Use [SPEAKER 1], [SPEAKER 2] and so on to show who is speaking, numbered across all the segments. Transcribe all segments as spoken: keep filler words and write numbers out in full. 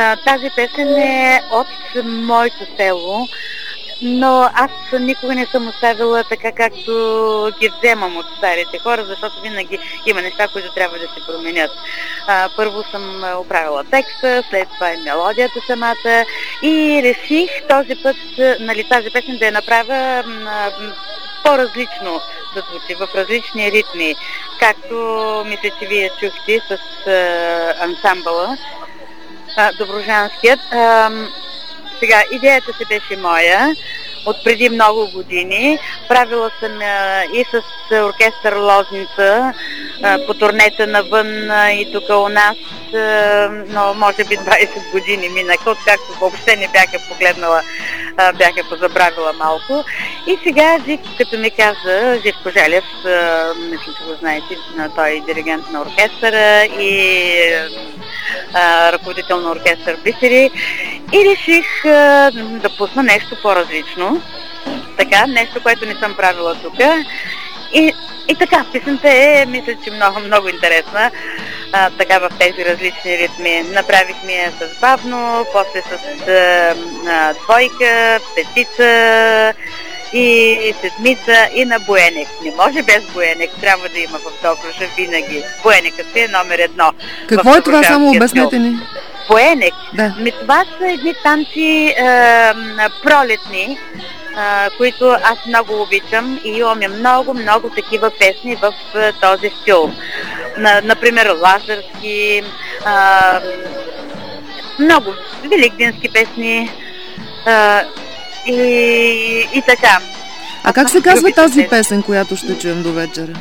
[SPEAKER 1] А, тази песен е от моето село, но аз никога не съм оставила така, както ги вземам от старите хора, защото винаги има неща, които трябва да се променят. А, първо съм оправила текста, след това и мелодията самата и реших този път, нали, тази песен да я направя м- по-различно да звучи, в различни ритми, както мисля, че вие чухте с а, ансамбъла а, Добруджанският. А, сега, идеята си беше моя от преди много години. Правила съм а, и с оркестър Лозница а, по турнета навън а, и тук у нас, а, но може би двайсет години минаха, откакто въобще не бяха погледнала, а, бяха позабравила малко. И сега Живко, като ми каза, Живко Желев, а, мисля, че го знаете, той е диригент на оркестъра и а, ръководител на оркестър Бисери, и реших а, да пусна нещо по-различно. Така, нещо, което не съм правила тук. И, и така, песента е, мисля, че много, много интересна. А, така в тези различни ритми. Направихме я с бавно, после с а, а, двойка, петица и седмица и на буенек. Не може без буенек, трябва да има в Добруджа винаги. Буенекът си е номер едно.
[SPEAKER 2] Какво е това, само обяснете ни?
[SPEAKER 1] Буенек.
[SPEAKER 2] Да.
[SPEAKER 1] Ми, това са едни танци е, пролетни, е, които аз много обичам и имаме много, много такива песни в е, този стил. На, например, Лазарски, е, много великденски песни е, и, и така.
[SPEAKER 2] А как се казва тази песен, която ще чуем до вечера?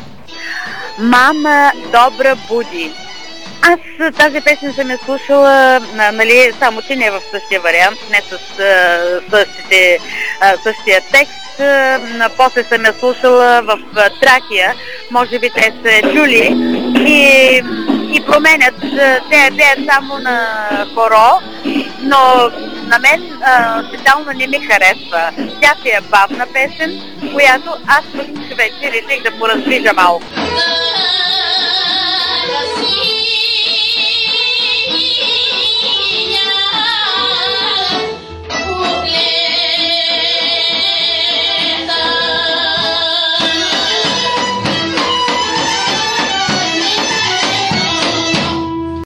[SPEAKER 1] Мама добра буди. Аз тази песен съм я слушала, нали, само че не в същия вариант, не с а, същите, а, същия текст. А, после съм я слушала в а, Тракия, може би те се чули и, и променят. Те пеят само на хоро, но на мен а, специално не ми харесва. Тя си е бавна песен, която аз пък вече реших да пораздвижа малко.